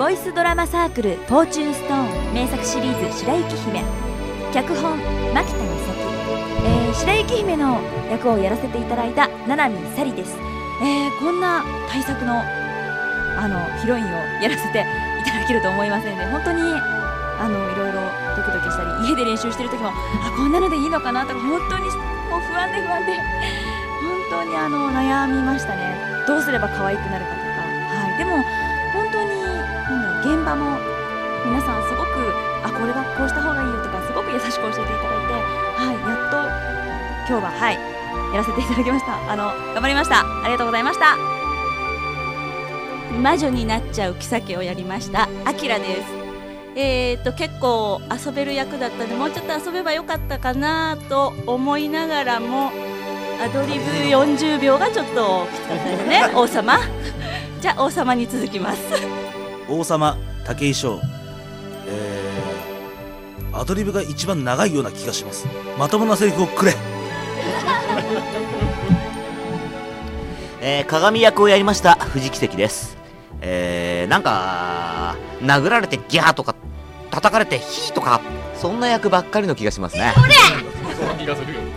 ボイスドラマサークルフォーチュンストーン名作シリーズ白雪姫、脚本牧田美咲、白雪姫の役をやらせていただいた七海沙莉です。こんな大作のヒロインをやらせていただけると思いませんで、本当にいろいろドキドキしたり、家で練習してる時もこんなのでいいのかなとか、本当にもう不安で本当に悩みましたね。どうすれば可愛くなるかとか、でも本当に現場も皆さんすごくこれはこうした方がいいよとかすごく優しく教えていただいて、やっと今日はやらせていただきました。頑張りました。ありがとうございました。 魔女になっちゃう妃をやりましたあきらです。結構遊べる役だったので、もうちょっと遊べばよかったかなと思いながらも、アドリブ40秒がちょっときつかったですね。王様じゃあ王様に続きます王様武井壮、アドリブが一番長いような気がします。まともなセリフをくれ鏡役をやりました藤木関です。なんか殴られてギャーとか叩かれてヒーとか、そんな役ばっかりの気がしますね。 そんな気がするよ。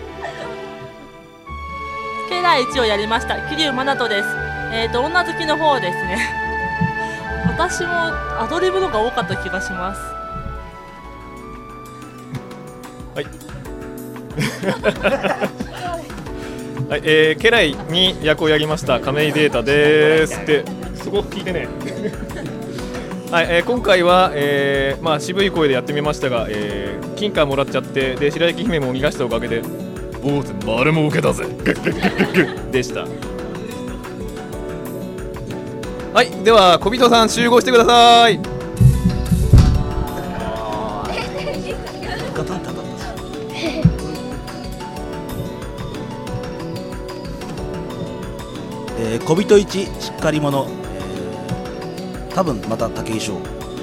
家来一をやりました桐生真人です。女好きの方ですね私もアドリブのが多かった気がします。 はい、家来に役をやりました亀井データです。ですごく聞いてねはい、今回は、渋い声でやってみましたが、金貨もらっちゃって、で白雪姫も逃がしたおかげで坊主丸も受けたぜでした。はい、では小人さん集合してください。 小人一しっかり者、多分また武井壮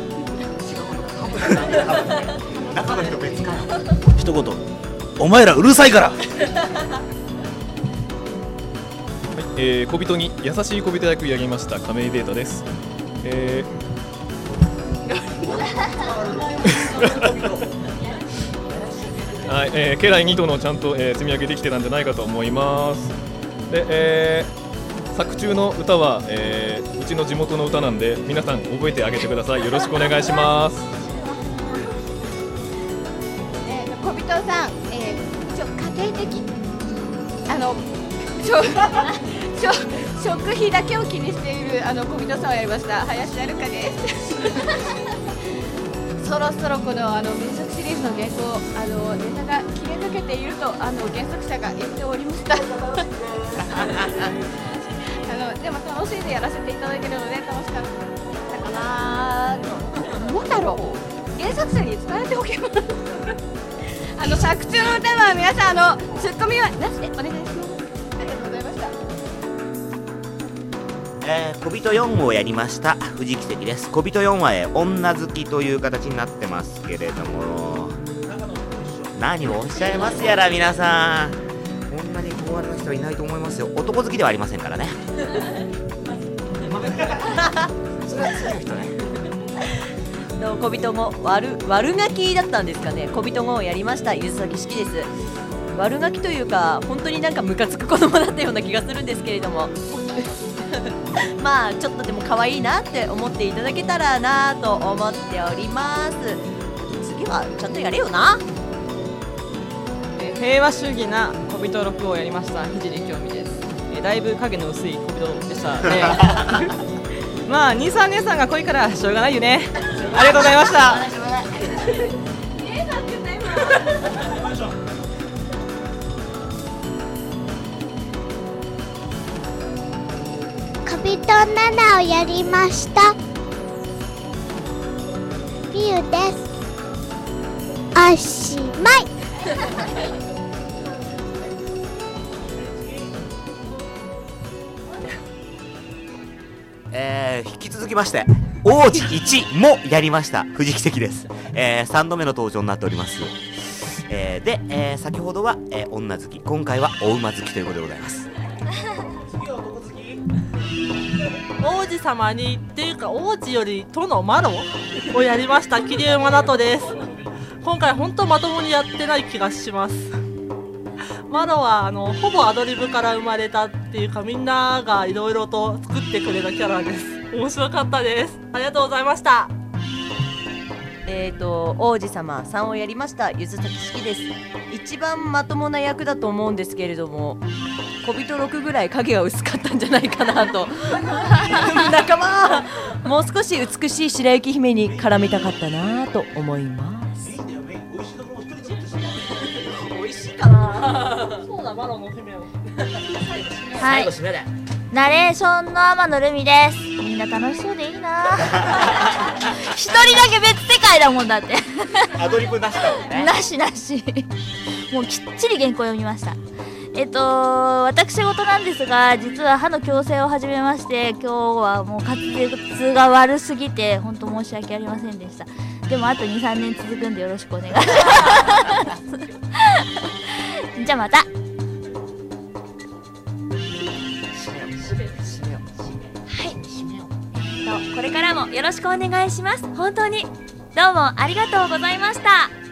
中の人別かよ一言、お前らうるさいから小人に優しい小人役やりました亀井データです。はい、家来2頭のちゃんと、積み上げできてたんじゃないかと思います。で、作中の歌は、うちの地元の歌なんで皆さん覚えてあげてください。よろしくお願いします。 小人さん、家庭的食費だけを気にしている小人さんをやりました林遥ですそろそろこの名作シリーズの原稿ネタが切れ抜けていると原作者が言っておりましたでも楽しんでやらせていただけるので楽しかったかなと。どうだろう、原作者に伝えておけば作中の歌は皆さんツッコミはなしでお願いします。ありがとうございました。 小人4をやりました藤木関です。小人4は、女好きという形になってますけれども、何をおっしゃいますやら皆さん、こんなに小悪な人はいないと思いますよ。男好きではありませんからねそれは強い人ね小人も悪ガキだったんですかね。小人もやりましたゆずさき式です。悪ガキというか本当になんかムカつく子供だったような気がするんですけれどもまあちょっとでも可愛いなって思っていただけたらなと思っております。次はちゃんとやれよな。 平和主義な小人6をやりました聖京美です。だいぶ影の薄い小人でしたねまあ兄さん姉さんが濃いからしょうがないよね。ありがとうございました小人7をやりましたビューです。おしまい引き続きまして王子1もやりました藤木関です。3度目の登場になっております。で、先ほどは、女好き、今回はお馬好きということでございます王子子様にっていうか王子より殿マロをやりました桐生真奈です。今回本当まともにやってない気がします。マロはほぼアドリブから生まれたっていうか、みんながいろいろと作ってくれたキャラです。面白かったです。ありがとうございました。 王子様さんをやりましたゆずさきしきです。一番まともな役だと思うんですけれども、小人6ぐらい影が薄かったんじゃないかなと仲間もう少し美しい白雪姫に絡みたかったなと思います。 美味しいかな。そうだ、マロの姫をはい、ナレーションの天野ルミです。みんな楽しそうでいいな一人だけ別世界だもんだってアドリブなしだもんね。 なしなしもうきっちり原稿読みました。私事なんですが、実は歯の矯正を始めまして、今日はもう滑舌が悪すぎて本当申し訳ありませんでした。でもあと 2,3 年続くんでよろしくお願いしますじゃあまた。これからもよろしくお願いします。本当にどうもありがとうございました。